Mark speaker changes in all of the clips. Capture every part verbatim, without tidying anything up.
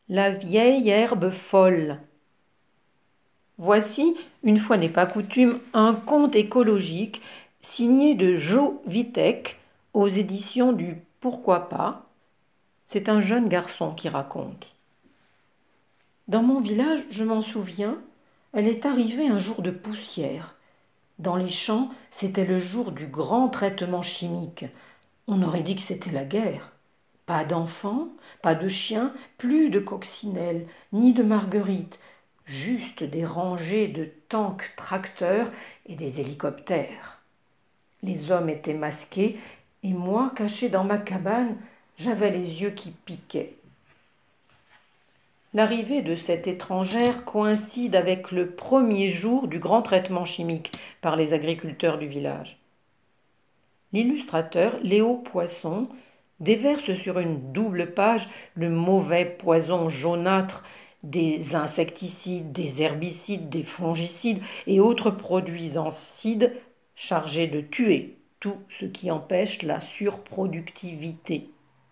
Speaker 1: La vieille herbe folle. Voici, une fois n'est pas coutume, un conte écologique signé de Jo Vitek aux éditions du Pourquoi pas. C'est un jeune garçon qui raconte. Dans mon village, je m'en souviens, elle est arrivée un jour de poussière. Dans les champs, c'était le jour du grand traitement chimique. On aurait dit que c'était la guerre. Pas d'enfants, pas de chiens, plus de coccinelles, ni de marguerites, juste des rangées de tanks tracteurs et des hélicoptères. Les hommes étaient masqués et moi, caché dans ma cabane, j'avais les yeux qui piquaient. L'arrivée de cette étrangère coïncide avec le premier jour du grand traitement chimique par les agriculteurs du village. L'illustrateur Léo Poisson déverse sur une double page le mauvais poison jaunâtre des insecticides, des herbicides, des fongicides et autres produits acides chargés de tuer tout ce qui empêche la surproductivité.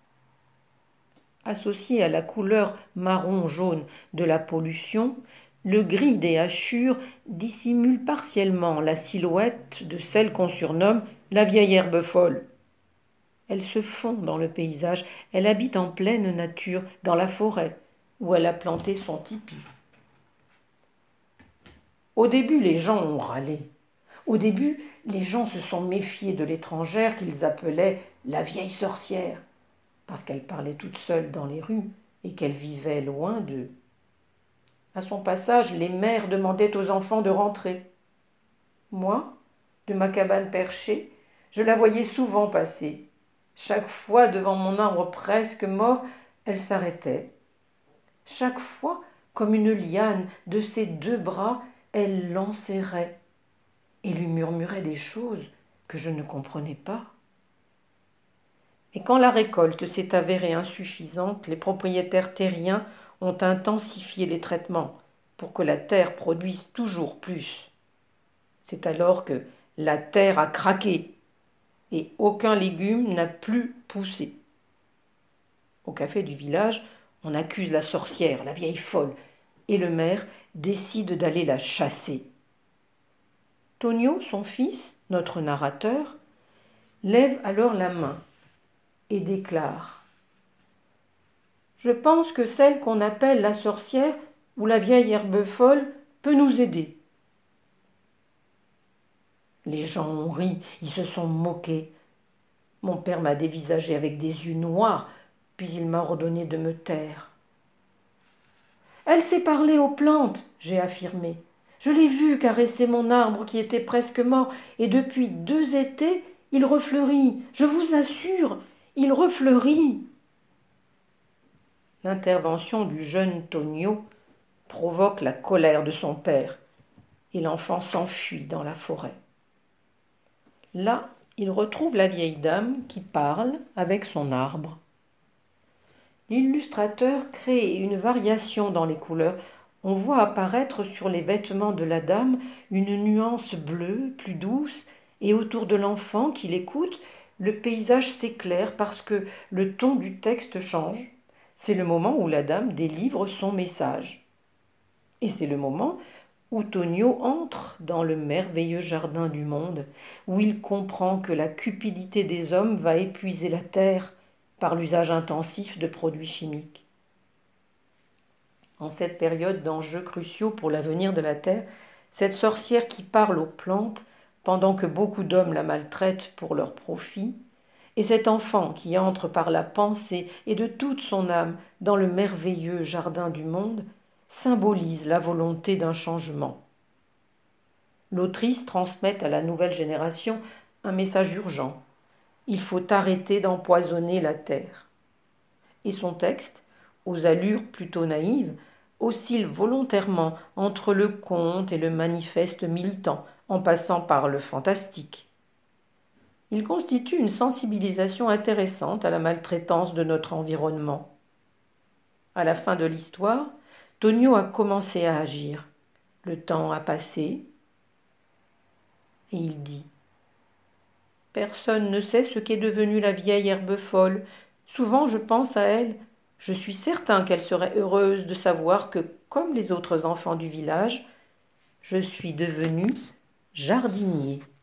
Speaker 1: Associé à la couleur marron-jaune de la pollution, le gris des hachures dissimule partiellement la silhouette de celle qu'on surnomme la vieille herbe folle. Elle se fond dans le paysage, elle habite en pleine nature, dans la forêt, où elle a planté son tipi. Au début, les gens ont râlé. Au début, les gens se sont méfiés de l'étrangère qu'ils appelaient la vieille sorcière, parce qu'elle parlait toute seule dans les rues et qu'elle vivait loin d'eux. À son passage, les mères demandaient aux enfants de rentrer. Moi, de ma cabane perchée, je la voyais souvent passer. Chaque fois, devant mon arbre presque mort, elle s'arrêtait. Chaque fois, comme une liane, de ses deux bras, elle l'enserrait et lui murmurait des choses que je ne comprenais pas. Et quand la récolte s'est avérée insuffisante, les propriétaires terriens ont intensifié les traitements pour que la terre produise toujours plus. C'est alors que la terre a craqué et aucun légume n'a plus poussé. Au café du village, on accuse la sorcière, la vieille folle, et le maire décide d'aller la chasser. Tonio, son fils, notre narrateur, lève alors la main et déclare « Je pense que celle qu'on appelle la sorcière ou la vieille herbe folle peut nous aider. » Les gens ont ri, ils se sont moqués. Mon père m'a dévisagé avec des yeux noirs, puis il m'a ordonné de me taire. « Elle sait parler aux plantes, j'ai affirmé. Je l'ai vue caresser mon arbre qui était presque mort, et depuis deux étés, il refleurit. Je vous assure, il refleurit. » L'intervention du jeune Tonio provoque la colère de son père, et l'enfant s'enfuit dans la forêt. Là, il retrouve la vieille dame qui parle avec son arbre. L'illustrateur crée une variation dans les couleurs. On voit apparaître sur les vêtements de la dame une nuance bleue plus douce, et autour de l'enfant qui l'écoute, le paysage s'éclaire parce que le ton du texte change. C'est le moment où la dame délivre son message. Et c'est le moment où Tonio entre dans le merveilleux jardin du monde, où il comprend que la cupidité des hommes va épuiser la terre par l'usage intensif de produits chimiques. En cette période d'enjeux cruciaux pour l'avenir de la terre, cette sorcière qui parle aux plantes pendant que beaucoup d'hommes la maltraitent pour leur profit, et cet enfant qui entre par la pensée et de toute son âme dans le merveilleux jardin du monde, symbolise la volonté d'un changement. L'autrice transmet à la nouvelle génération un message urgent. Il faut arrêter d'empoisonner la terre. Et son texte, aux allures plutôt naïves, oscille volontairement entre le conte et le manifeste militant, en passant par le fantastique. Il constitue une sensibilisation intéressante à la maltraitance de notre environnement. À la fin de l'histoire, Tonio a commencé à agir. Le temps a passé et il dit « Personne ne sait ce qu'est devenue la vieille herbe folle. Souvent je pense à elle, Je suis certain qu'elle serait heureuse de savoir que, comme les autres enfants du village, je suis devenu jardinier.